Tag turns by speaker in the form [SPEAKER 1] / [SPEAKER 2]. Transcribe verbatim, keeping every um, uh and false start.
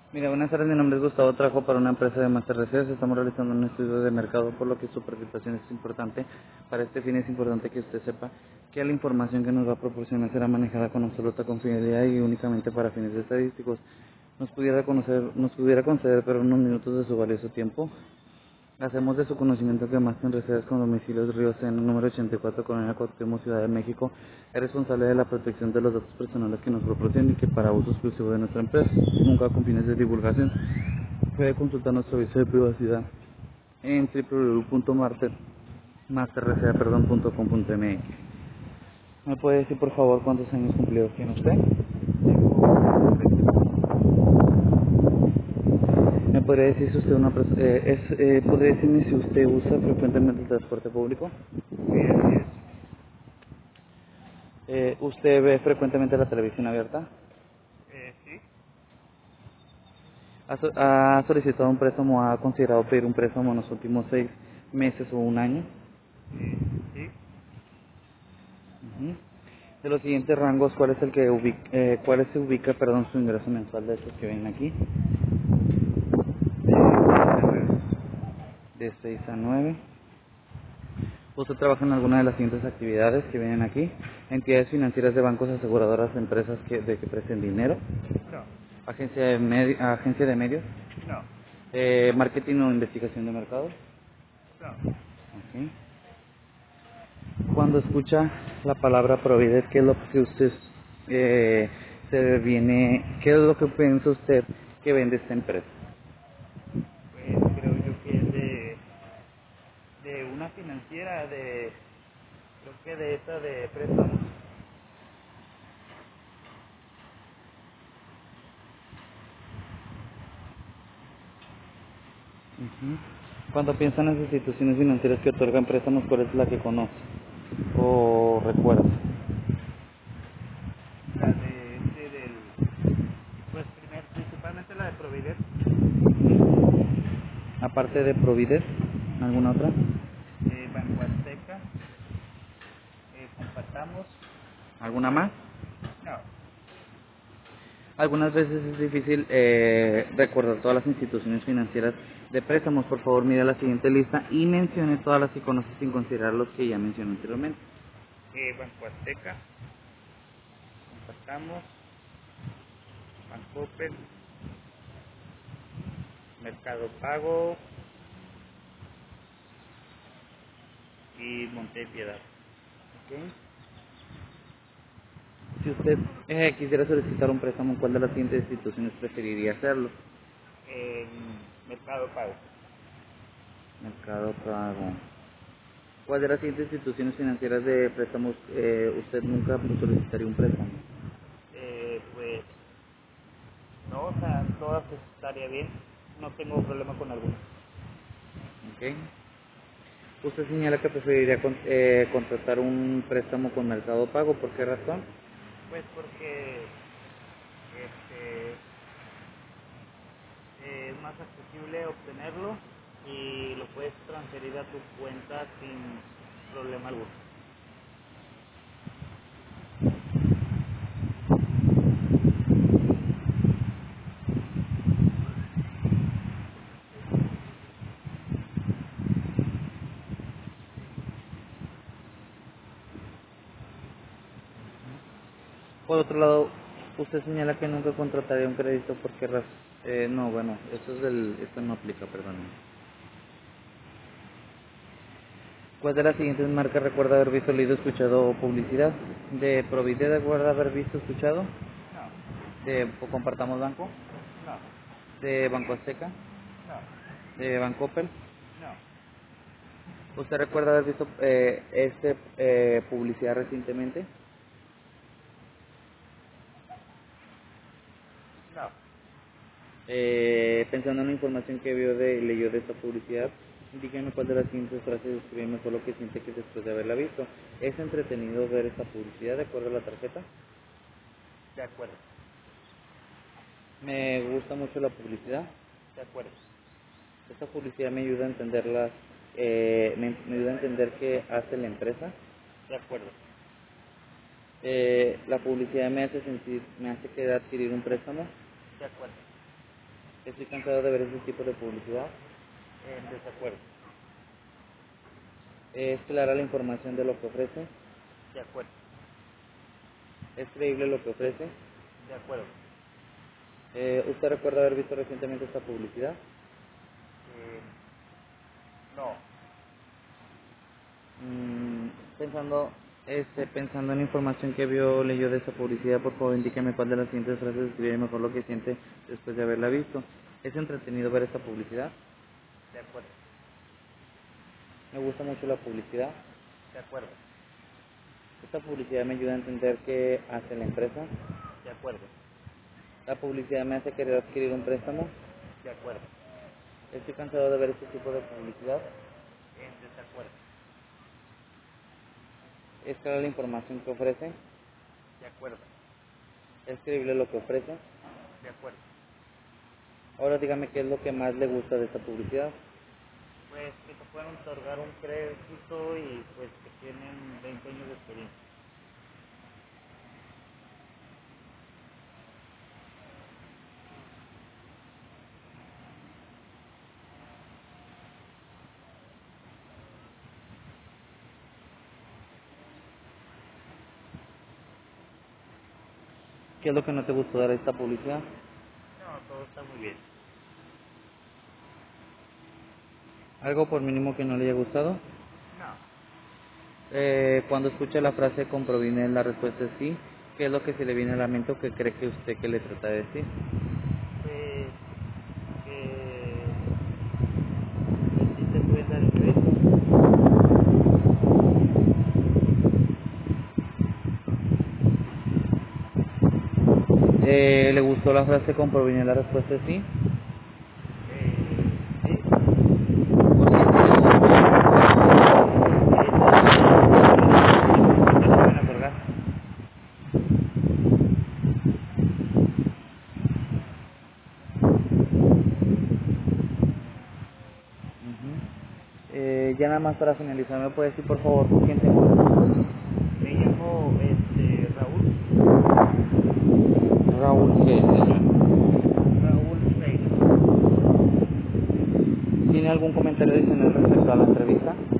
[SPEAKER 1] Mira, buenas tardes, mi nombre es Gustavo, trabajo para una empresa de Master Research. Estamos realizando un estudio de mercado, por lo que su participación es importante. Para este fin es importante que usted sepa que la información que nos va a proporcionar será manejada con absoluta confidencialidad y únicamente para fines estadísticos. Nos pudiera conocer, nos pudiera conceder pero unos minutos de su valioso tiempo. Hacemos de su conocimiento que Master Research con domicilios Ríos en el número ochenta y cuatro, Colonia Cuauhtémoc, Ciudad de México, es responsable de la protección de los datos personales que nos proporciona y que para uso exclusivo de nuestra empresa, nunca con fines de divulgación. Puede consultar nuestro aviso de privacidad en w w w punto masterresearch punto com punto m x. ¿Me puede decir por favor cuántos años cumplidos tiene usted?
[SPEAKER 2] Tengo treinta.
[SPEAKER 1] ¿Me podría decir si usted una pers- eh, es, eh, podría decirme si usted usa frecuentemente el transporte público?
[SPEAKER 2] Sí, así es.
[SPEAKER 1] Eh, ¿Usted ve frecuentemente la televisión abierta?
[SPEAKER 2] Eh, sí,
[SPEAKER 1] ¿Ha, so- ha solicitado un préstamo o ha considerado pedir un préstamo en los últimos seis meses o un año?
[SPEAKER 2] eh, sí.
[SPEAKER 1] Ujú. De los siguientes rangos, ¿cuál es el que ubica, eh, cuál se ubica, perdón, su ingreso mensual de estos que ven aquí?
[SPEAKER 2] De seis a nueve.
[SPEAKER 1] De seis a nueve. ¿Usted trabaja en alguna de las siguientes actividades que vienen aquí? Entidades financieras de bancos, aseguradoras, empresas que, de que presten dinero,
[SPEAKER 2] No,
[SPEAKER 1] agencia de, medi- agencia de medios,
[SPEAKER 2] no,
[SPEAKER 1] eh, marketing o investigación de mercado.
[SPEAKER 2] no.
[SPEAKER 1] Ok. Cuando escucha la palabra Provider, ¿qué es lo que usted eh, se viene, qué es lo que piensa usted que vende esta empresa?
[SPEAKER 2] Pues creo yo que es de, de una financiera de, creo que de esa de préstamos.
[SPEAKER 1] Ujú. Cuando piensa en las instituciones financieras que otorgan préstamos, ¿cuál es la que conoce o recuerda?
[SPEAKER 2] La de este del, pues primer, principalmente la de Provider.
[SPEAKER 1] Aparte de Provider, ¿alguna otra?
[SPEAKER 2] Eh, Banco Azteca. Eh, compartamos.
[SPEAKER 1] ¿Alguna más?
[SPEAKER 2] No.
[SPEAKER 1] Algunas veces es difícil eh, recordar todas las instituciones financieras de préstamos. Por favor, mire la siguiente lista y mencione todas las que conoce sin considerar los que ya mencioné anteriormente.
[SPEAKER 2] Eh, Banco Azteca. Compartamos. Bancoppel. Mercado Pago y Montepiedad.
[SPEAKER 1] Ok. Si usted eh, quisiera solicitar un préstamo, ¿cuál de las siguientes instituciones preferiría hacerlo?
[SPEAKER 2] En Mercado Pago.
[SPEAKER 1] Mercado Pago. ¿Cuál de las siguientes instituciones financieras de préstamos eh, usted nunca solicitaría un préstamo?
[SPEAKER 2] Eh, pues no, o sea, todas estaría bien. No tengo problema con alguna.
[SPEAKER 1] Ok. Usted señala que preferiría con- eh, contratar un préstamo con Mercado Pago. ¿Por qué razón?
[SPEAKER 2] Pues porque este eh, es más accesible obtenerlo y lo puedes transferir a tu cuenta sin problema alguno.
[SPEAKER 1] Por otro lado, usted señala que nunca contrataría un crédito. ¿Por qué razón? Eh, no, bueno, eso es del, esto no aplica, perdón. ¿Cuál de las siguientes marcas recuerda haber visto, leído, escuchado o publicidad? ¿De Provider recuerda haber visto, escuchado?
[SPEAKER 2] No,
[SPEAKER 1] ¿De o Compartamos Banco?
[SPEAKER 2] no,
[SPEAKER 1] ¿De Banco Azteca?
[SPEAKER 2] no,
[SPEAKER 1] ¿De Banco Opel?
[SPEAKER 2] no,
[SPEAKER 1] ¿Usted recuerda haber visto eh, este eh, publicidad recientemente?
[SPEAKER 2] no.
[SPEAKER 1] Eh, pensando en la información que vio de, leyó de esta publicidad, dígame cuál de las siguientes frases describe mejor lo que siente que después de haberla visto. ¿Es entretenido ver esta publicidad de acuerdo a la tarjeta?
[SPEAKER 2] De acuerdo,
[SPEAKER 1] Me gusta mucho la publicidad.
[SPEAKER 2] de acuerdo,
[SPEAKER 1] Esta publicidad me ayuda a entenderla, eh, me, me ayuda a entender qué hace la empresa.
[SPEAKER 2] de acuerdo,
[SPEAKER 1] Eh, la publicidad me hace sentir, me hace querer adquirir un préstamo.
[SPEAKER 2] de acuerdo,
[SPEAKER 1] Estoy cansado de ver ese tipo de publicidad.
[SPEAKER 2] En desacuerdo.
[SPEAKER 1] Es clara la información de lo que ofrece.
[SPEAKER 2] De acuerdo.
[SPEAKER 1] Es creíble lo que ofrece.
[SPEAKER 2] De acuerdo.
[SPEAKER 1] Eh, ¿Usted recuerda haber visto recientemente esta publicidad?
[SPEAKER 2] Eh, no.
[SPEAKER 1] Mm, pensando, este, pensando en la información que vio, leyó de esta publicidad, por favor indíqueme cuál de las siguientes frases describe mejor lo que siente después de haberla visto. ¿Es entretenido ver esta publicidad?
[SPEAKER 2] De acuerdo.
[SPEAKER 1] Me gusta mucho la publicidad.
[SPEAKER 2] De acuerdo.
[SPEAKER 1] Esta publicidad me ayuda a entender qué hace la empresa.
[SPEAKER 2] De acuerdo.
[SPEAKER 1] La publicidad me hace querer adquirir un préstamo.
[SPEAKER 2] De acuerdo.
[SPEAKER 1] Estoy cansado de ver este tipo de publicidad.
[SPEAKER 2] En desacuerdo.
[SPEAKER 1] Es clara la información que ofrece.
[SPEAKER 2] De acuerdo.
[SPEAKER 1] Es creíble lo que ofrece.
[SPEAKER 2] De acuerdo.
[SPEAKER 1] Ahora dígame qué es lo que más le gusta de esta publicidad.
[SPEAKER 2] Pues que te pueden otorgar un crédito y pues que tienen veinte años de experiencia.
[SPEAKER 1] ¿Qué es lo que no te gustó de esta publicidad?
[SPEAKER 2] No, todo está muy bien.
[SPEAKER 1] ¿Algo por mínimo que no le haya gustado?
[SPEAKER 2] No.
[SPEAKER 1] Eh, cuando escucha la frase con proviene la respuesta es sí. ¿Qué es lo que se le viene a la mente o que cree que usted que le trata de decir?
[SPEAKER 2] Pues que pues sí te pueden dar el crédito.
[SPEAKER 1] Eh, ¿Le gustó la frase con proviene la respuesta es sí?
[SPEAKER 2] Eh, sí.
[SPEAKER 1] ¿Por qué se le gustó?
[SPEAKER 2] Eh, que te pueden otorgar.
[SPEAKER 1] Ujú. Eh, ya nada más para finalizar, ¿me puede decir por favor con quién tengo el gusto?
[SPEAKER 2] Me llamo este Raúl.
[SPEAKER 1] Raúl G, señor.
[SPEAKER 2] Raúl Freire.
[SPEAKER 1] ¿Tiene algún comentario adicional respecto a la entrevista?